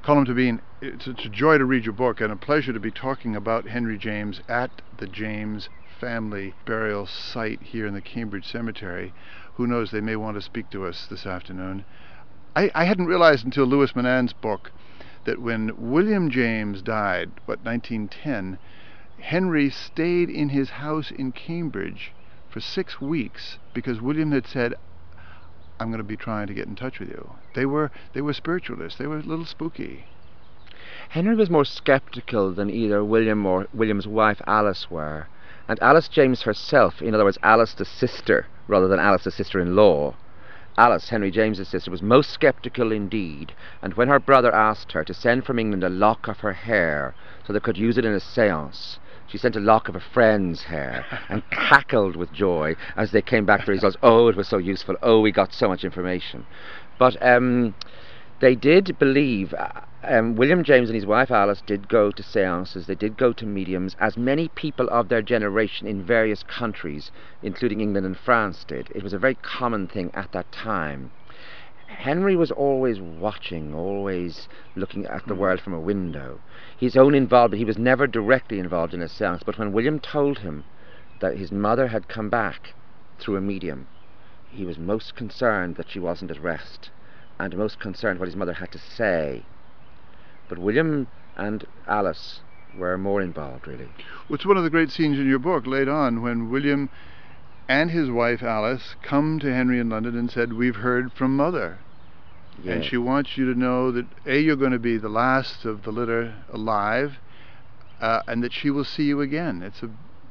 Colm Tóibín, it's a joy to read your book and a pleasure to be talking about Henry James at the James family burial site here in the Cambridge Cemetery. Who knows, they may want to speak to us this afternoon. I hadn't realized until Louis Menand's book that when William James died, 1910, Henry stayed in his house in Cambridge for 6 weeks because William had said, I'm going to be trying to get in touch with you. They were spiritualists. They were a little spooky. Henry was more sceptical than either William or William's wife Alice were. And Alice James herself, in other words, Alice the sister, rather than Alice the sister-in-law, Alice, Henry James's sister, was most sceptical indeed, and when her brother asked her to send from England a lock of her hair so they could use it in a séance, she sent a lock of a friend's hair and cackled with joy as they came back to the results. Oh, it was so useful. Oh, we got so much information. But they did believe, William James and his wife Alice did go to séances, they did go to mediums, as many people of their generation in various countries, including England and France, did. It was a very common thing at that time. Henry was always watching, always looking at the world from a window. His own involvement, he was never directly involved in a séance, but when William told him that his mother had come back through a medium, he was most concerned that she wasn't at rest, and most concerned what his mother had to say. But William and Alice were more involved, really. It's one of the great scenes in your book, later on, when William and his wife Alice come to Henry in London and said, we've heard from Mother. Yes. And she wants you to know that you're going to be the last of the litter alive, and that she will see you again. It's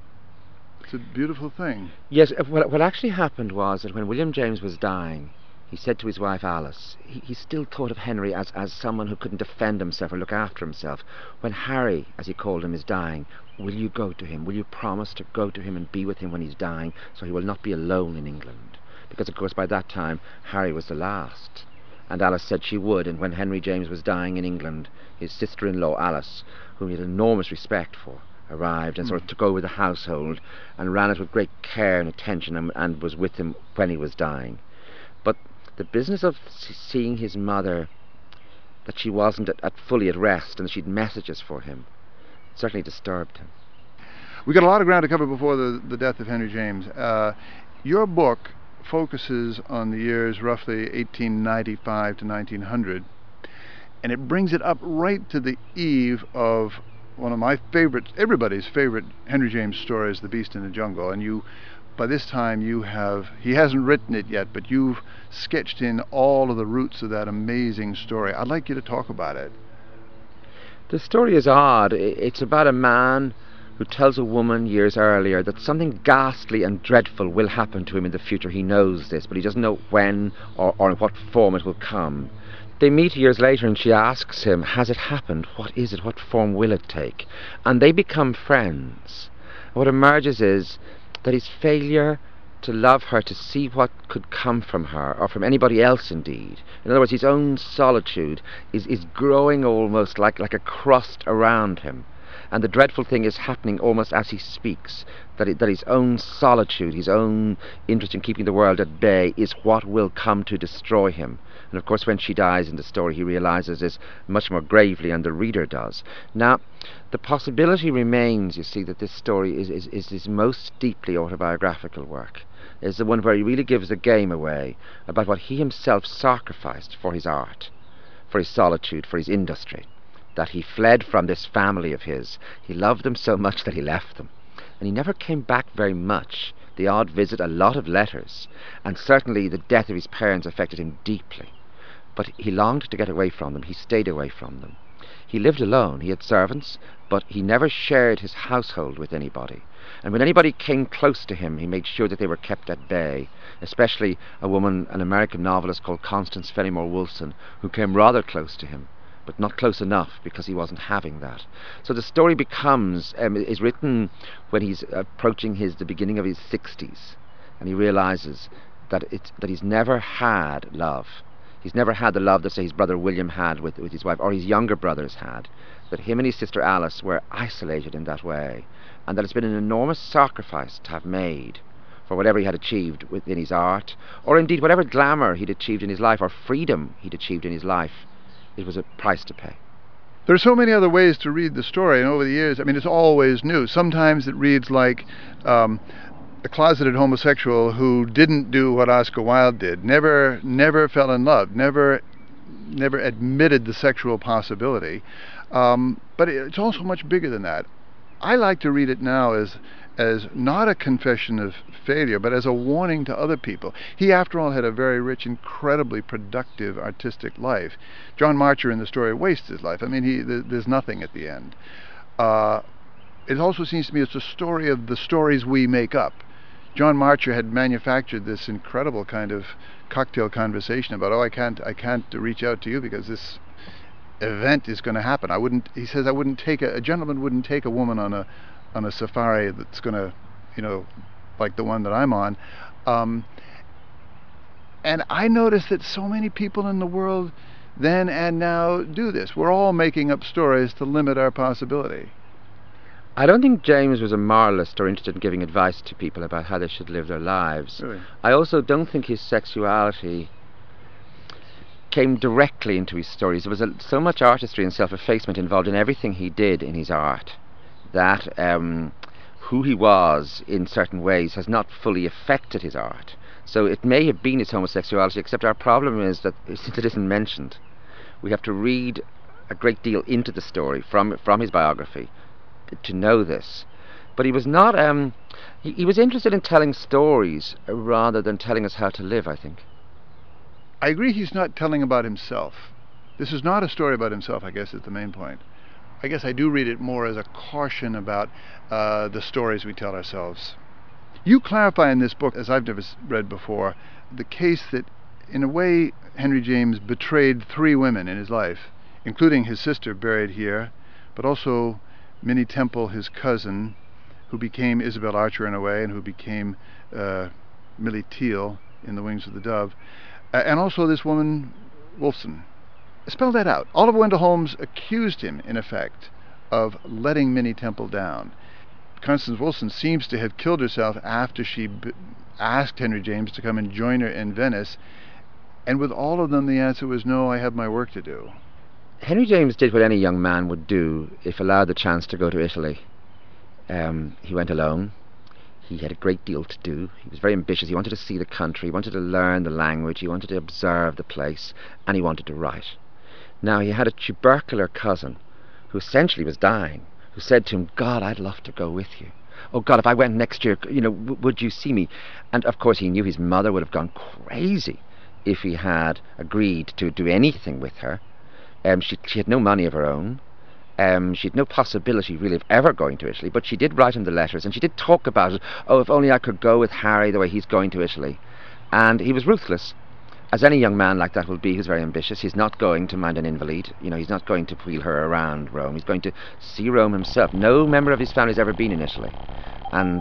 a beautiful thing. Yes, what actually happened was that when William James was dying, he said to his wife Alice, he still thought of Henry as someone who couldn't defend himself or look after himself. When Harry, as he called him, is dying, will you go to him? Will you promise to go to him and be with him when he's dying, so he will not be alone in England? Because, of course, by that time, Harry was the last. And Alice said she would, and when Henry James was dying in England, his sister-in-law Alice, whom he had enormous respect for, arrived and sort of took over the household and ran it with great care and attention, and was with him when he was dying. But the business of seeing his mother, that she wasn't fully at rest and that she'd messages for him, certainly disturbed him. We got a lot of ground to cover before the death of Henry James. Your book focuses on the years roughly 1895 to 1900, and it brings it up right to the eve of one of my favorite, everybody's favorite Henry James stories, The Beast in the Jungle. And by this time he hasn't written it yet, but you've sketched in all of the roots of that amazing story. I'd like you to talk about it. The story is odd. It's about a man who tells a woman years earlier that something ghastly and dreadful will happen to him in the future. He knows this, but he doesn't know when or in what form it will come. They meet years later and she asks him, has it happened? What is it? What form will it take? And they become friends. What emerges is that his failure to love her, to see what could come from her, or from anybody else indeed, in other words, his own solitude is growing almost like a crust around him. And the dreadful thing is happening almost as he speaks, that his own solitude, his own interest in keeping the world at bay is what will come to destroy him. And of course when she dies in the story he realizes this much more gravely, and the reader does. Now, the possibility remains, you see, that this story is his most deeply autobiographical work. It's the one where he really gives the game away about what he himself sacrificed for his art, for his solitude, for his industry. That he fled from this family of his. He loved them so much that he left them. And he never came back very much. The odd visit, a lot of letters. And certainly the death of his parents affected him deeply. But he longed to get away from them. He stayed away from them. He lived alone. He had servants, but he never shared his household with anybody. And when anybody came close to him, he made sure that they were kept at bay. Especially a woman, an American novelist called Constance Fenimore Woolson, who came rather close to him, but not close enough because he wasn't having that. So the story is written when he's approaching the beginning of his 60s, and he realizes that he's never had love. He's never had the love that, say, his brother William had with his wife, or his younger brothers had. That him and his sister Alice were isolated in that way, and that it's been an enormous sacrifice to have made for whatever he had achieved within his art, or indeed whatever glamour he'd achieved in his life, or freedom he'd achieved in his life. It was a price to pay. There's so many other ways to read the story, and over the years, I mean, it's always new. Sometimes it reads like a closeted homosexual who didn't do what Oscar Wilde did, never fell in love, never admitted the sexual possibility. But it's also much bigger than that. I like to read it now as not a confession of failure, but as a warning to other people. He, after all, had a very rich, incredibly productive artistic life. John Marcher in the story wastes his life. I mean, there's nothing at the end. It also seems to me it's a story of the stories we make up. John Marcher had manufactured this incredible kind of cocktail conversation about, I can't reach out to you because this event is going to happen. He says, a gentleman wouldn't take a woman on a safari that's going to, like the one that I'm on. And I notice that so many people in the world then and now do this. We're all making up stories to limit our possibility. I don't think James was a moralist or interested in giving advice to people about how they should live their lives. Really? I also don't think his sexuality came directly into his stories. There was so much artistry and self-effacement involved in everything he did in his art that who he was in certain ways has not fully affected his art. So it may have been his homosexuality, except our problem is that since it isn't mentioned, we have to read a great deal into the story from his biography to know this. But he was not he was interested in telling stories rather than telling us how to live, I think. I agree he's not telling about himself. This is not a story about himself, I guess, is the main point. I guess I do read it more as a caution about the stories we tell ourselves. You clarify in this book, as I've never read before, the case that, in a way, Henry James betrayed 3 women in his life, including his sister buried here, but also Minnie Temple, his cousin, who became Isabel Archer in a way, and who became Millie Teal in The Wings of the Dove, and also this woman, Wolfson. Spell that out. Oliver Wendell Holmes accused him, in effect, of letting Minnie Temple down. Constance Wolfson seems to have killed herself after she asked Henry James to come and join her in Venice, and with all of them the answer was, no, I have my work to do. Henry James did what any young man would do if allowed the chance to go to Italy. He went alone. He had a great deal to do. He was very ambitious. He wanted to see the country. He wanted to learn the language. He wanted to observe the place. And he wanted to write. Now, he had a tubercular cousin who essentially was dying, who said to him, God, I'd love to go with you. Oh, God, if I went next year, would you see me? And, of course, he knew his mother would have gone crazy if he had agreed to do anything with her. She had no money of her own. She had no possibility really of ever going to Italy, but she did write him the letters, and she did talk about it. Oh, if only I could go with Harry the way he's going to Italy. And he was ruthless, as any young man like that will be who's very ambitious. He's not going to mind an invalid. He's not going to wheel her around Rome. He's going to see Rome himself. No member of his family has ever been in Italy. And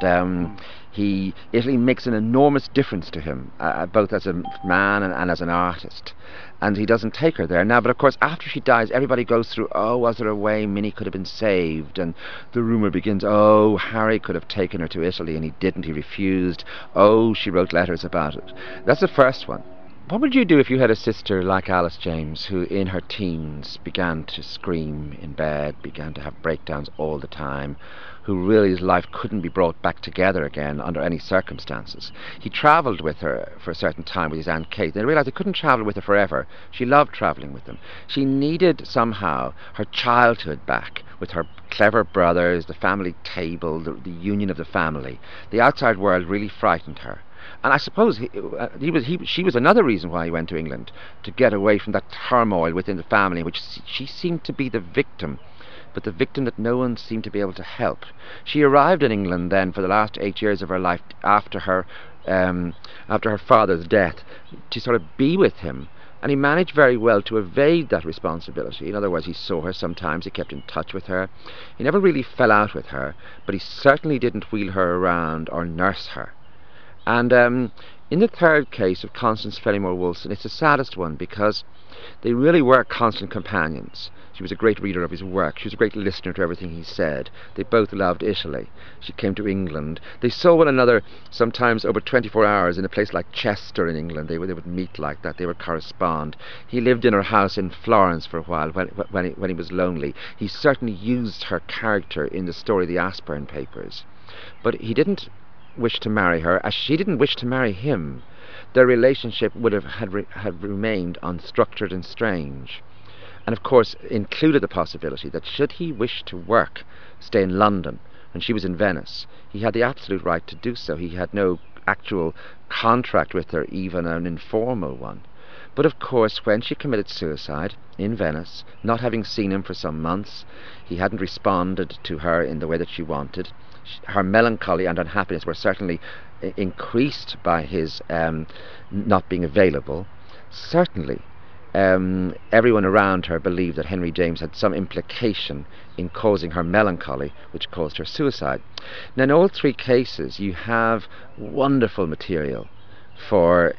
Italy makes an enormous difference to him, both as a man and as an artist. And he doesn't take her there. Now, but of course, after she dies, everybody goes through, oh, was there a way Minnie could have been saved? And the rumour begins, oh, Harry could have taken her to Italy, and he didn't, he refused. Oh, she wrote letters about it. That's the first one. What would you do if you had a sister like Alice James, who in her teens began to scream in bed, began to have breakdowns all the time, who really his life couldn't be brought back together again under any circumstances? He travelled with her for a certain time with his Aunt Kate. They realised they couldn't travel with her forever. She loved travelling with them. She needed somehow her childhood back, with her clever brothers, the family table, the union of the family. The outside world really frightened her. And I suppose she was another reason why he went to England, to get away from that turmoil within the family, in which she seemed to be the victim, but the victim that no one seemed to be able to help. She arrived in England then for the last 8 years of her life after her father's death, to sort of be with him. And he managed very well to evade that responsibility. In other words, he saw her sometimes, he kept in touch with her. He never really fell out with her, but he certainly didn't wheel her around or nurse her. And In the third case of Constance Fenimore Woolston, it's the saddest one because they really were constant companions. She was a great reader of his work. She was a great listener to everything he said. They both loved Italy. She came to England. They saw one another sometimes over 24 hours in a place like Chester in England. They would meet like that. They would correspond. He lived in her house in Florence for a while when he was lonely. He certainly used her character in the story The Aspern Papers. But he didn't wish to marry her, as she didn't wish to marry him. Their relationship would have remained unstructured and strange, and of course included the possibility that should he wish to work, stay in London, and she was in Venice, he had the absolute right to do so. He had no actual contract with her, even an informal one. But of course, when she committed suicide in Venice, not having seen him for some months, he hadn't responded to her in the way that she wanted. Her melancholy and unhappiness were certainly increased by his not being available. Certainly, everyone around her believed that Henry James had some implication in causing her melancholy, which caused her suicide. Now, in all three cases, you have wonderful material for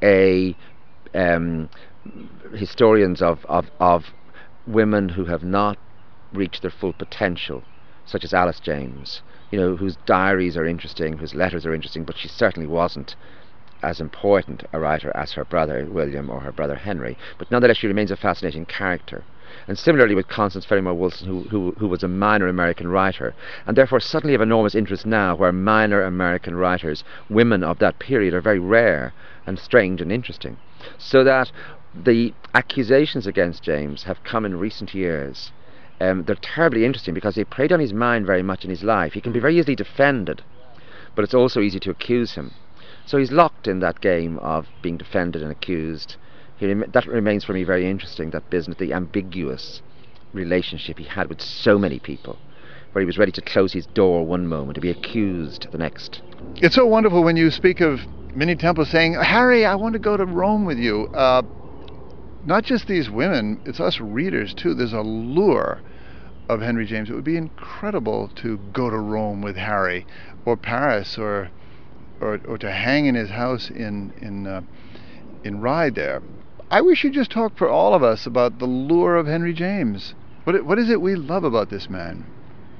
historians of women who have not reached their full potential, such as Alice James, whose diaries are interesting, whose letters are interesting, but she certainly wasn't as important a writer as her brother William or her brother Henry. But nonetheless, she remains a fascinating character. And similarly with Constance Fenimore Woolston, who was a minor American writer, and therefore suddenly of enormous interest now, where minor American writers, women of that period, are very rare and strange and interesting. So that the accusations against James have come in recent years. They're terribly interesting because they preyed on his mind very much in his life. He can be very easily defended, but it's also easy to accuse him. So he's locked in that game of being defended and accused. That remains for me very interesting, that business, the ambiguous relationship he had with so many people, where he was ready to close his door one moment, to be accused the next. It's so wonderful when you speak of Minnie Temple saying, "Harry, I want to go to Rome with you." Not just these women, it's us readers too. There's a lure of Henry James. It would be incredible to go to Rome with Harry, or Paris, or to hang in his house in Ryde there. I wish you'd just talk for all of us about the lure of Henry James. What is it we love about this man?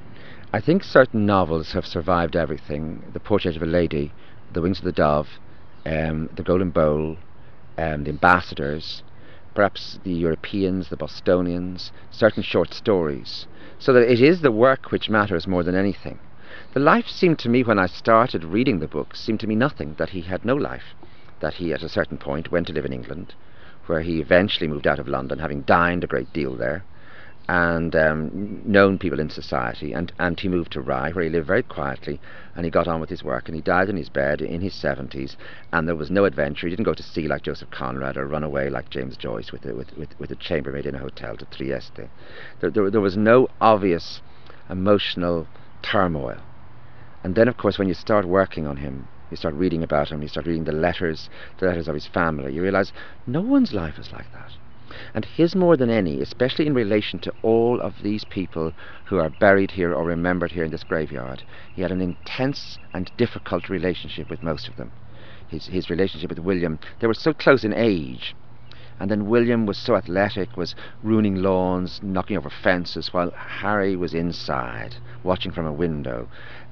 I think certain novels have survived everything. The Portrait of a Lady, The Wings of the Dove, The Golden Bowl, The Ambassadors, perhaps The Europeans, The Bostonians, certain short stories. So that it is the work which matters more than anything. The life seemed to me, when I started reading the books, seemed to me nothing, that he had no life, that he at a certain point went to live in England, where he eventually moved out of London, having dined a great deal there, and known people in society, and he moved to Rye, where he lived very quietly, and he got on with his work, and he died in his bed in his 70s, and there was no adventure. He didn't go to sea like Joseph Conrad, or run away like James Joyce with a chambermaid in a hotel to Trieste. There was no obvious emotional turmoil. And then, of course, when you start working on him, you start reading about him, you start reading the letters of his family, you realize no one's life is like that. And his more than any, especially in relation to all of these people who are buried here or remembered here in this graveyard. He had an intense and difficult relationship with most of them. His relationship with William, they were so close in age, and then William was so athletic, was ruining lawns, knocking over fences, while Harry was inside, watching from a window.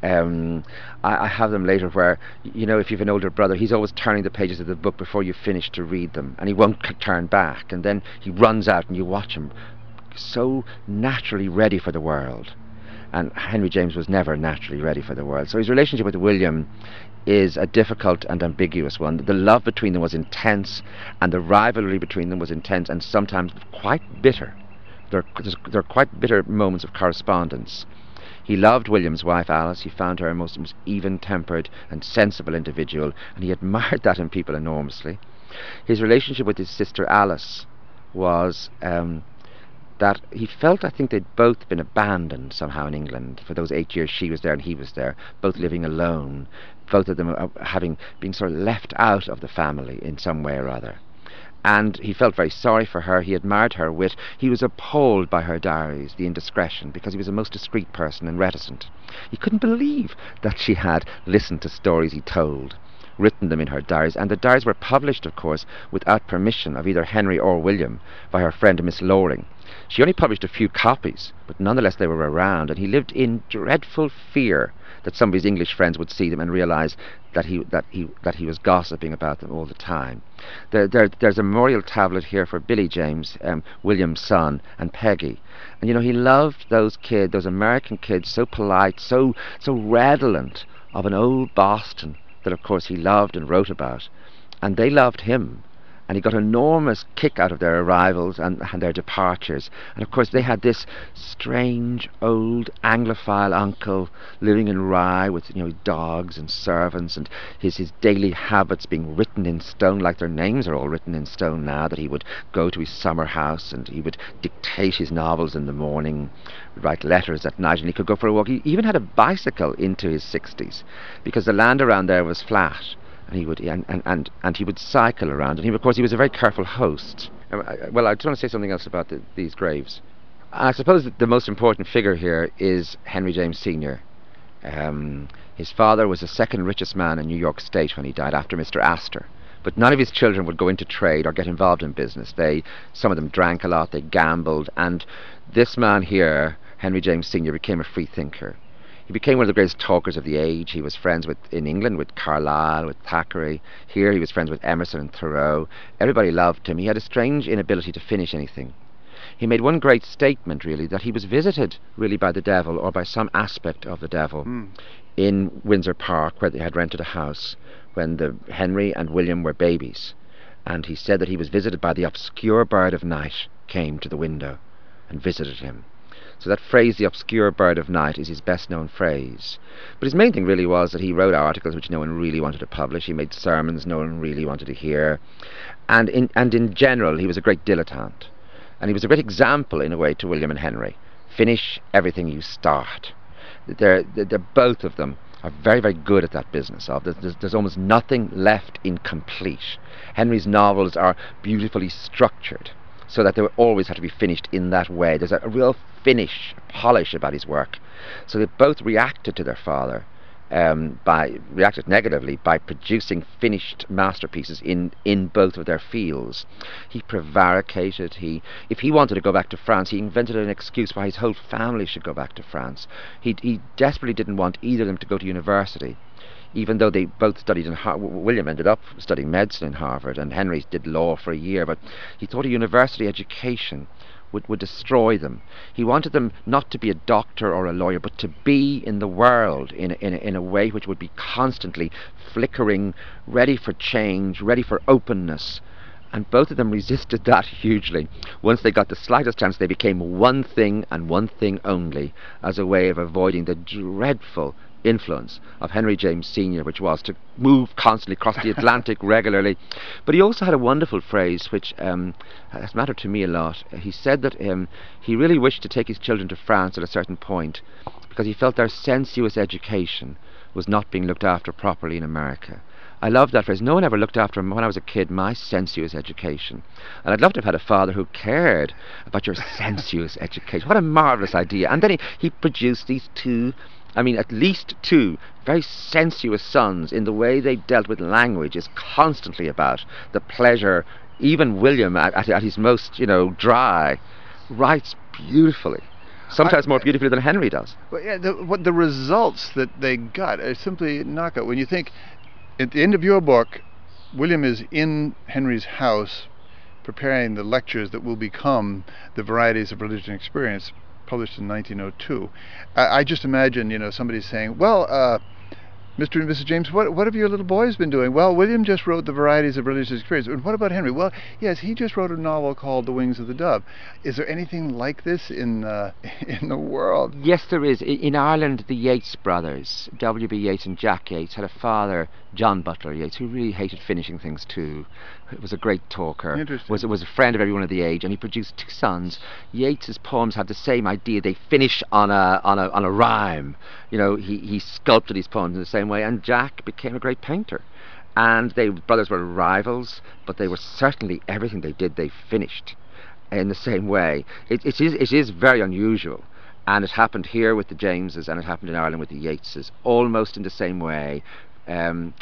I have them later where, if you have an older brother, he's always turning the pages of the book before you finish to read them, and he won't turn back, and then he runs out and you watch him so naturally ready for the world. And Henry James was never naturally ready for the world. So his relationship with William is a difficult and ambiguous one. The love between them was intense, and the rivalry between them was intense, and sometimes quite bitter. There are quite bitter moments of correspondence. He loved William's wife, Alice. He found her a most even-tempered and sensible individual, and he admired that in people enormously. His relationship with his sister Alice was that he felt, I think, they'd both been abandoned somehow in England. For those 8 years she was there and he was there, both living alone, both of them having been sort of left out of the family in some way or other. And he felt very sorry for her. He admired her wit. He was appalled by her diaries, the indiscretion, because he was a most discreet person and reticent. He couldn't believe that she had listened to stories he told, written them in her diaries, and the diaries were published, of course, without permission of either Henry or William by her friend Miss Loring. She only published a few copies, but nonetheless they were around, and he lived in dreadful fear that some of his English friends would see them and realise that he was gossiping about them all the time. There's a memorial tablet here for Billy James, William's son, and Peggy. And he loved those kids, those American kids, so polite, so redolent of an old Boston that of course he loved and wrote about. And they loved him. And he got an enormous kick out of their arrivals and their departures. And of course they had this strange old Anglophile uncle living in Rye with dogs and servants, and his daily habits being written in stone, like their names are all written in stone now, that he would go to his summer house and he would dictate his novels in the morning, write letters at night, and he could go for a walk. He even had a bicycle into his 60s because the land around there was flat. And he would cycle around, and of course he was a very careful host. Well, I just want to say something else about these graves. I suppose that the most important figure here is Henry James Sr. His father was the second richest man in New York State when he died, after Mr. Astor. But none of his children would go into trade or get involved in business. Some of them drank a lot, they gambled, and this man here, Henry James Sr., became a free thinker. He became one of the greatest talkers of the age. He was friends in England with Carlyle, with Thackeray. Here he was friends with Emerson and Thoreau. Everybody loved him. He had a strange inability to finish anything. He made one great statement, really, that he was visited, really, by the devil, or by some aspect of the devil, in Windsor Park, where they had rented a house, when Henry and William were babies. And he said that he was visited by the obscure bird of night, came to the window and visited him. So that phrase, the obscure bird of night, is his best known phrase. But his main thing really was that he wrote articles which no one really wanted to publish. He made sermons no one really wanted to hear. And in general, he was a great dilettante. And he was a great example, in a way, to William and Henry. Finish everything you start. They're both of them are very, very good at that business. There's almost nothing left incomplete. Henry's novels are beautifully structured, so that they would always have to be finished in that way. There's a real polish about his work. So they both reacted to their father, reacted negatively by producing finished masterpieces in both of their fields. He prevaricated. If he wanted to go back to France, he invented an excuse why his whole family should go back to France. He desperately didn't want either of them to go to university, even though they both studied in Harvard. William ended up studying medicine in Harvard, and Henry did law for a year, but he thought a university education would destroy them. He wanted them not to be a doctor or a lawyer, but to be in the world in a way which would be constantly flickering, ready for change, ready for openness. And both of them resisted that hugely. Once they got the slightest chance, they became one thing and one thing only, as a way of avoiding the dreadful influence of Henry James Sr., which was to move constantly across the Atlantic regularly. But he also had a wonderful phrase which has mattered to me a lot. He said that he really wished to take his children to France at a certain point because he felt their sensuous education was not being looked after properly in America. I love that phrase. No one ever looked after, when I was a kid, my sensuous education. And I'd love to have had a father who cared about your sensuous education. What a marvellous idea. And then he produced these at least two very sensuous sons. In the way they dealt with language is constantly about the pleasure. Even William, at his most, dry, writes beautifully. Sometimes more beautifully than Henry does. Well, yeah, the results that they got are simply knockout. When you think, at the end of your book, William is in Henry's house preparing the lectures that will become The Varieties of Religion and Experience, published in 1902. I just imagine, somebody saying, well, Mr. and Mrs. James, what have your little boys been doing? Well, William just wrote The Varieties of Religious Experience. And what about Henry? Well, yes, he just wrote a novel called The Wings of the Dove. Is there anything like this in the world? Yes, there is. In Ireland, the Yeats brothers, W.B. Yeats and Jack Yeats, had a father, John Butler Yeats, who really hated finishing things too. He was a great talker. Was a friend of everyone of the age, and he produced two sons. Yeats's poems have the same idea. They finish on a rhyme. He sculpted his poems in the same way, and Jack became a great painter. And brothers were rivals, but they were certainly, everything they did, they finished in the same way. It is very unusual, and it happened here with the Jameses, and it happened in Ireland with the Yeatses, almost in the same way.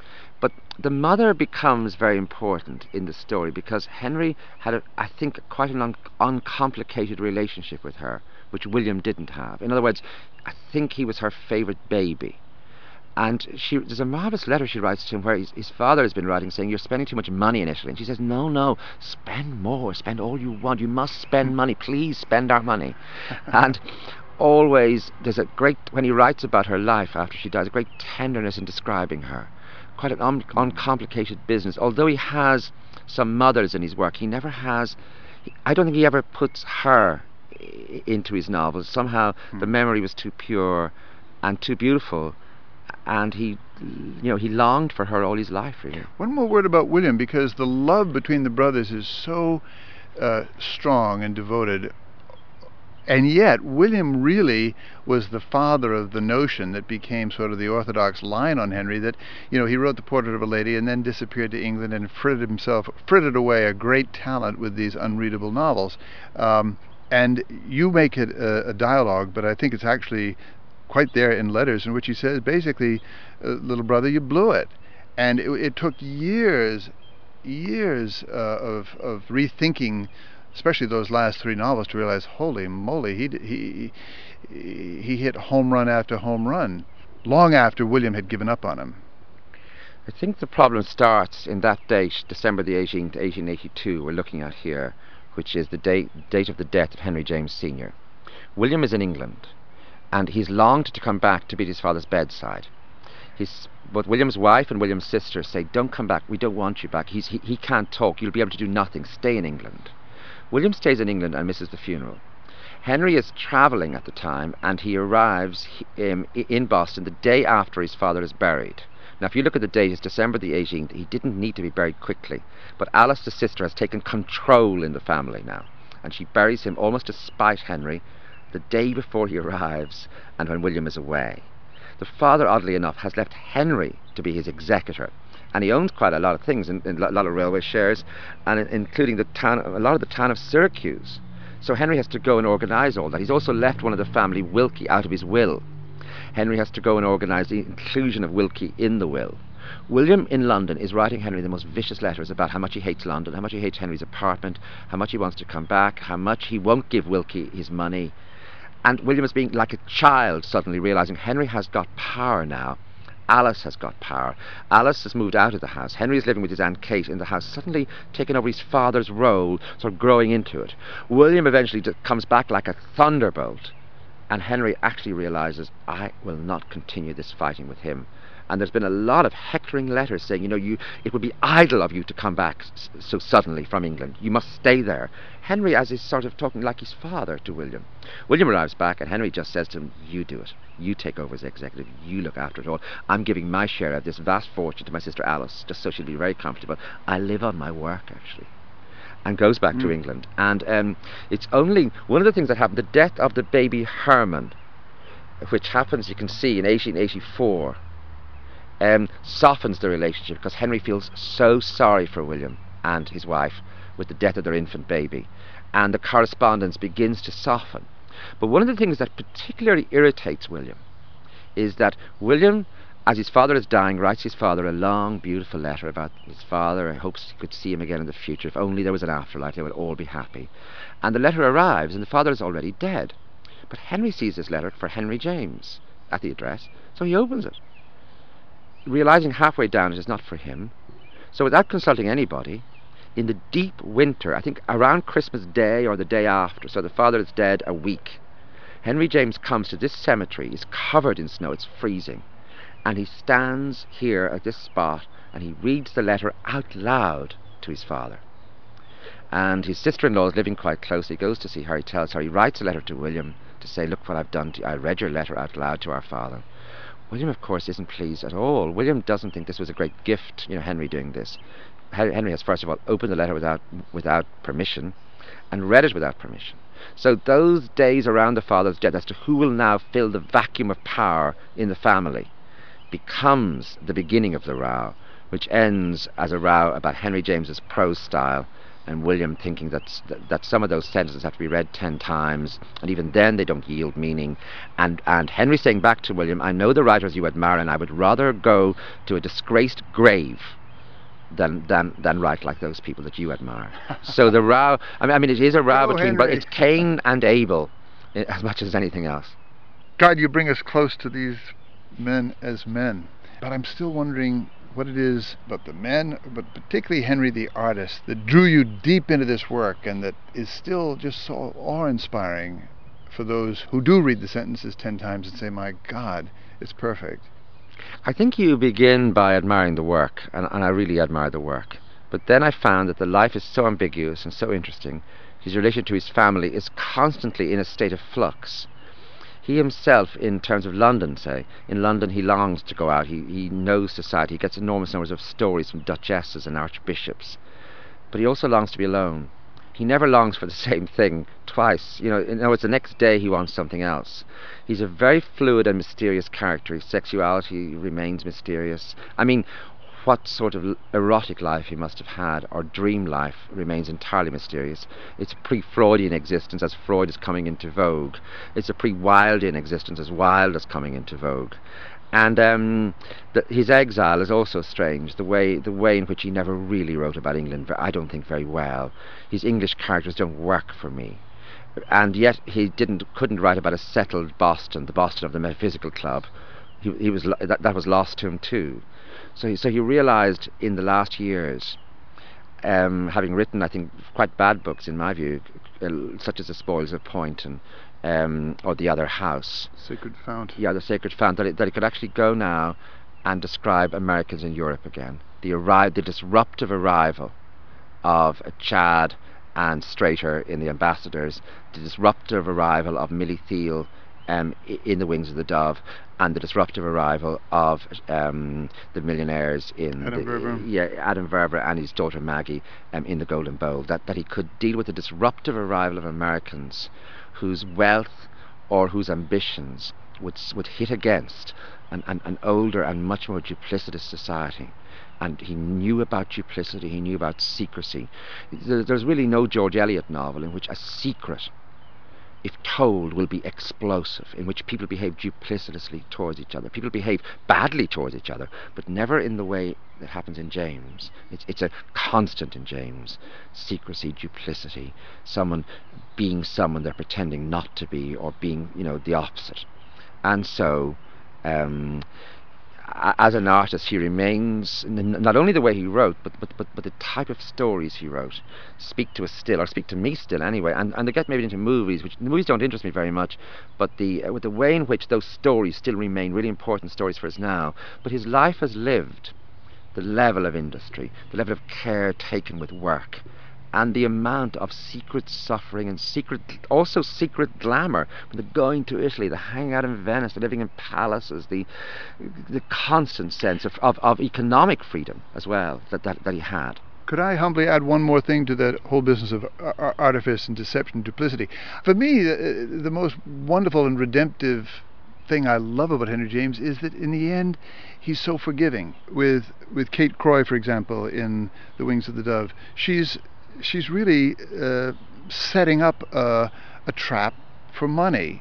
But the mother becomes very important in the story because Henry had, I think, quite an uncomplicated relationship with her, which William didn't have. In other words, I think he was her favourite baby. And there's a marvellous letter she writes to him where his father has been writing saying, you're spending too much money in Italy. And she says, no, spend more, spend all you want. You must spend money. Please spend our money. And always, when he writes about her life after she dies, a great tenderness in describing her. Quite an uncomplicated business. Although he has some mothers in his work, he never has, I don't think he ever puts her into his novels. Somehow the memory was too pure and too beautiful. And he longed for her all his life, really. One more word about William, because the love between the brothers is so strong and devoted. And yet, William really was the father of the notion that became sort of the orthodox line on Henry, that, he wrote The Portrait of a Lady and then disappeared to England and frittered away a great talent with these unreadable novels. And you make it a dialogue, but I think it's actually quite there in letters, in which he says, basically, little brother, you blew it. And it took years of rethinking, especially those last three novels, to realize, holy moly, he hit home run after home run, long after William had given up on him. I think the problem starts in that date, December the 18th, 1882, we're looking at here, which is the date of the death of Henry James Sr. William is in England, and he's longed to come back to be at his father's bedside. But William's wife and William's sister say, don't come back, we don't want you back. He can't talk, you'll be able to do nothing, stay in England. William stays in England and misses the funeral. Henry is travelling at the time, and he arrives in Boston the day after his father is buried. Now, if you look at the date, it's December the 18th. He didn't need to be buried quickly, but Alice, the sister, has taken control in the family now, and she buries him almost to spite Henry the day before he arrives and when William is away. The father, oddly enough, has left Henry to be his executor, and he owns quite a lot of things, in a lot of railway shares, and including a lot of the town of Syracuse. So Henry has to go and organise all that. He's also left one of the family, Wilkie, out of his will. Henry has to go and organise the inclusion of Wilkie in the will. William in London is writing Henry the most vicious letters about how much he hates London, how much he hates Henry's apartment, how much he wants to come back, how much he won't give Wilkie his money. And William is being like a child, suddenly realising Henry has got power now. Alice has got power. Alice has moved out of the house. Henry is living with his Aunt Kate in the house, suddenly taking over his father's role, sort of growing into it. William eventually comes back like a thunderbolt, and Henry actually realises, I will not continue this fighting with him. And there's been a lot of hectoring letters saying, it would be idle of you to come back so suddenly from England. You must stay there. Henry, as is sort of talking like his father to William. William arrives back, and Henry just says to him, you do it. You take over as executive. You look after it all. I'm giving my share of this vast fortune to my sister Alice, just so she'll be very comfortable. I live on my work, actually. And goes back to England. And it's only one of the things that happened, the death of the baby Herman, which happens, you can see, in 1884, softens the relationship, because Henry feels so sorry for William and his wife with the death of their infant baby, and the correspondence begins to soften. But one of the things that particularly irritates William is that William, as his father is dying, writes his father a long, beautiful letter about his father and hopes he could see him again in the future. If only there was an afterlife, they would all be happy. And the letter arrives, and the father is already dead. But Henry sees this letter for Henry James at the address, so he opens it, realising halfway down it is not for him. So without consulting anybody, in the deep winter, I think around Christmas Day or the day after, so the father is dead a week, Henry James comes to this cemetery. He's covered in snow, it's freezing, and he stands here at this spot and he reads the letter out loud to his father. And his sister-in-law is living quite close. He goes to see her, he tells her, he writes a letter to William to say, look what I've done to you. I read your letter out loud to our father. William, of course, isn't pleased at all. William doesn't think this was a great gift, Henry doing this. Henry has, first of all, opened the letter without permission and read it without permission. So those days around the father's death as to who will now fill the vacuum of power in the family becomes the beginning of the row, which ends as a row about Henry James's prose style and William thinking that some of those sentences have to be read 10 times, and even then they don't yield meaning. And Henry saying back to William, I know the writers you admire, and I would rather go to a disgraced grave than write like those people that you admire. So the row, I mean, it is a row between, Henry. but it's Cain and Abel as much as anything else. God, you bring us close to these men as men. But I'm still wondering what it is about the men, but particularly Henry the artist, that drew you deep into this work and that is still just so awe-inspiring for those who do read the sentences 10 times and say, my God, it's perfect. I think you begin by admiring the work, and I really admire the work. But then I found that the life is so ambiguous and so interesting. His relation to his family is constantly in a state of flux. He himself, in terms of London, say, in London he longs to go out. He knows society. He gets enormous numbers of stories from duchesses and archbishops. But he also longs to be alone. He never longs for the same thing twice. In other words, the next day he wants something else. He's a very fluid and mysterious character. His sexuality remains mysterious. I mean, what sort of erotic life he must have had, or dream life, remains entirely mysterious. It's a pre-Freudian existence as Freud is coming into vogue. It's a pre-Wildian existence as Wilde is coming into vogue. And his exile is also strange. The way in which he never really wrote about England, I don't think very well. His English characters don't work for me. And yet he couldn't write about a settled Boston, the Boston of the Metaphysical Club. That was lost to him too. So he realised in the last years, having written, I think, quite bad books in my view, such as The Spoils of Point and or The Other House. Sacred Fount. Yeah, The Sacred Fount. That he could actually go now and describe Americans in Europe again. The disruptive arrival of Chad and Strater in The Ambassadors, the disruptive arrival of Millie Thiel in The Wings of the Dove, and the disruptive arrival of the millionaires in Adam Verber and his daughter Maggie in The Golden Bowl. That he could deal with the disruptive arrival of Americans whose wealth or whose ambitions would hit against an older and much more duplicitous society. And he knew about duplicity, he knew about secrecy. There's really no George Eliot novel in which a secret, if told, will be explosive, in which people behave duplicitously towards each other. People behave badly towards each other, but never in the way that happens in James. It's a constant in James. Secrecy, duplicity, someone being someone they're pretending not to be, or being, the opposite. And so, as an artist, he remains, not only the way he wrote, but the type of stories he wrote speak to us still, or speak to me still anyway, and they get maybe into movies, which movies don't interest me very much, but with the way in which those stories still remain really important stories for us now. But his life has lived the level of industry, the level of care taken with work, and the amount of secret suffering and secret glamour, the going to Italy, the hanging out in Venice, the living in palaces, the constant sense of economic freedom as well that he had. Could I humbly add one more thing to that whole business of artifice and deception and duplicity? For me, the most wonderful and redemptive thing I love about Henry James is that in the end he's so forgiving. With Kate Croy, for example, in The Wings of the Dove, she's really setting up a trap for money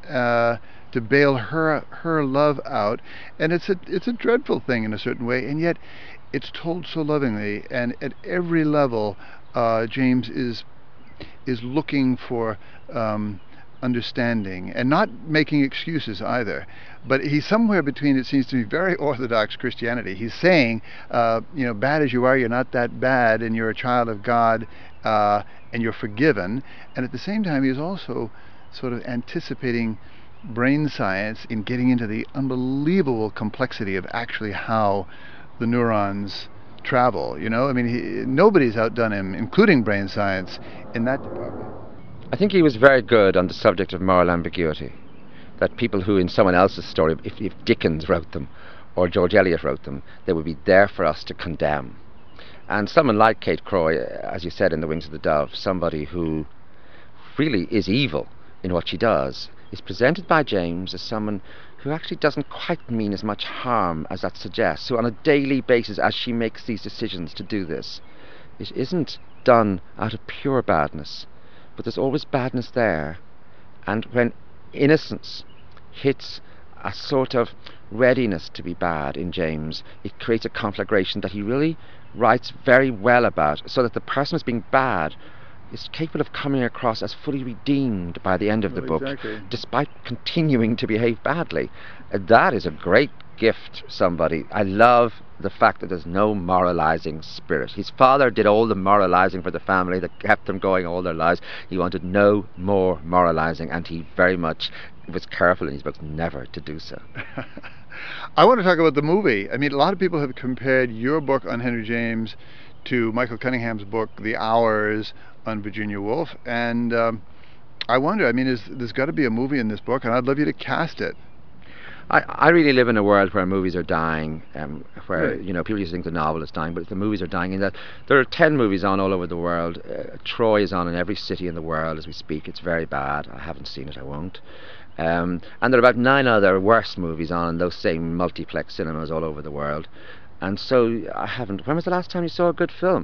to bail her love out, and it's a dreadful thing in a certain way, and yet it's told so lovingly. And at every level, James is looking for understanding and not making excuses either. But he's somewhere between, it seems to me, very orthodox Christianity. He's saying, bad as you are, you're not that bad, and you're a child of God, and you're forgiven. And at the same time, he's also sort of anticipating brain science in getting into the unbelievable complexity of actually how the neurons travel. Nobody's outdone him, including brain science, in that department. I think he was very good on the subject of moral ambiguity. That people who, in someone else's story, if Dickens wrote them or George Eliot wrote them, they would be there for us to condemn. And someone like Kate Croy, as you said in The Wings of the Dove, somebody who really is evil in what she does, is presented by James as someone who actually doesn't quite mean as much harm as that suggests. So on a daily basis, as she makes these decisions to do this, it isn't done out of pure badness, but there's always badness there. And when innocence hits a sort of readiness to be bad in James, it creates a conflagration that he really writes very well about, so that the person who's being bad is capable of coming across as fully redeemed by the end of the book, exactly. despite continuing to behave badly. That is a great gift, somebody. I love the fact that there's no moralizing spirit. His father did all the moralizing for the family that kept them going all their lives. He wanted no more moralizing, and he very much was careful in his books never to do so. I want to talk about the movie. I mean, a lot of people have compared your book on Henry James to Michael Cunningham's book, The Hours, on Virginia Woolf, and I wonder, I mean, there's got to be a movie in this book, and I'd love you to cast it. I really live in a world where movies are dying, where Right. you know, people used to think the novel is dying, but the movies are dying. In that there are 10 movies on all over the world. Troy is on in every city in the world as we speak. It's very bad. I haven't seen it. I won't. And there are about 9 other worse movies on in those same multiplex cinemas all over the world. And so I haven't. When was the last time you saw a good film?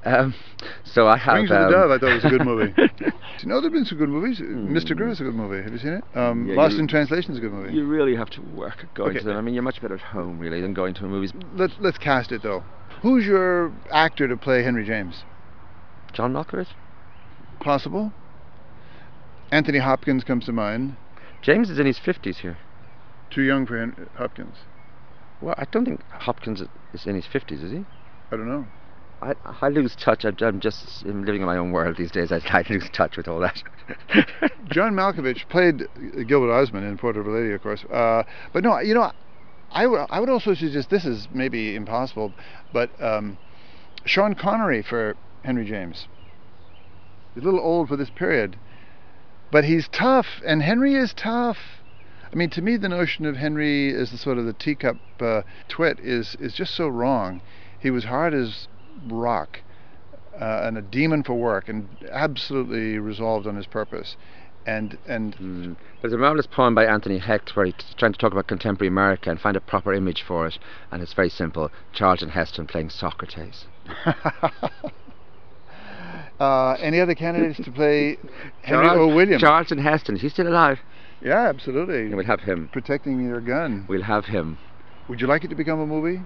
So I have. Wings of the Dove, I thought was a good movie. Do you know there have been some good movies? Mr. Griffith's a good movie. Have you seen it? Lost in Translation is a good movie. You really have to work at going Okay. to them. I mean, you're much better at home really than going to movies. Let's cast it though. Who's your actor to play Henry James? John Malkovich. Possible. Anthony Hopkins comes to mind. James is in his 50s here. Too young for Hopkins. Well, I don't think Hopkins is in his 50s, is he? I don't know. I lose touch. I'm living in my own world these days. I lose touch with all that. John Malkovich played Gilbert Osmond in Portrait of a Lady, of course. But no, you know, I would also suggest, this is maybe impossible, but Sean Connery for Henry James. He's a little old for this period, but he's tough, and Henry is tough. I mean, to me, the notion of Henry as the sort of the teacup twit is just so wrong. He was hard as rock, and a demon for work, and absolutely resolved on his purpose. And There's a marvelous poem by Anthony Hecht where he's trying to talk about contemporary America and find a proper image for it, and it's very simple: Charlton Heston playing Socrates. Any other candidates to play Henry O. Williams? Charlton Heston, is he still alive? Yeah, absolutely. Yeah, we'll have him. Protecting your gun. We'll have him. Would you like it to become a movie?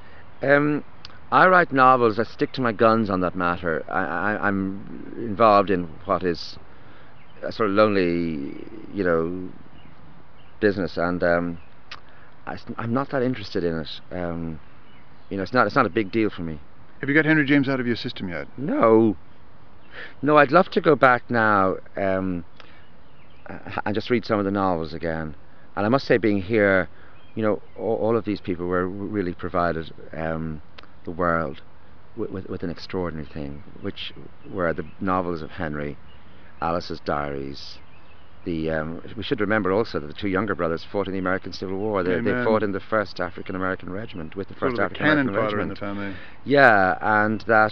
I write novels. I stick to my guns on that matter. I'm involved in what is a sort of lonely, you know, business, and I'm not that interested in it. You know, it's not a big deal for me. Have you got Henry James out of your system yet? No, I'd love to go back now and just read some of the novels again. And I must say, being here, you know, all of these people were really provided the world with an extraordinary thing, which were the novels of Henry, Alice's Diaries. We should remember also that the 2 younger brothers fought in the American Civil War. They fought in the 1st African American Regiment with the 1st African American Regiment. In the family. Yeah, and that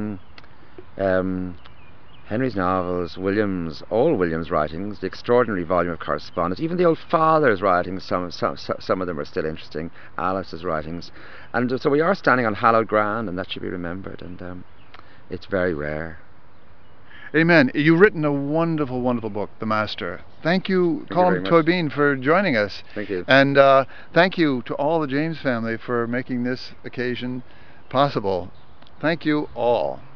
Henry's novels, all Williams' writings, the extraordinary volume of correspondence, even the old father's writings, some of them are still interesting, Alice's writings. And so we are standing on hallowed ground, and that should be remembered, and it's very rare. Amen. You've written a wonderful, wonderful book, The Master. Thank you, Colm Tóibín, for joining us. Thank you. And thank you to all the James family for making this occasion possible. Thank you all.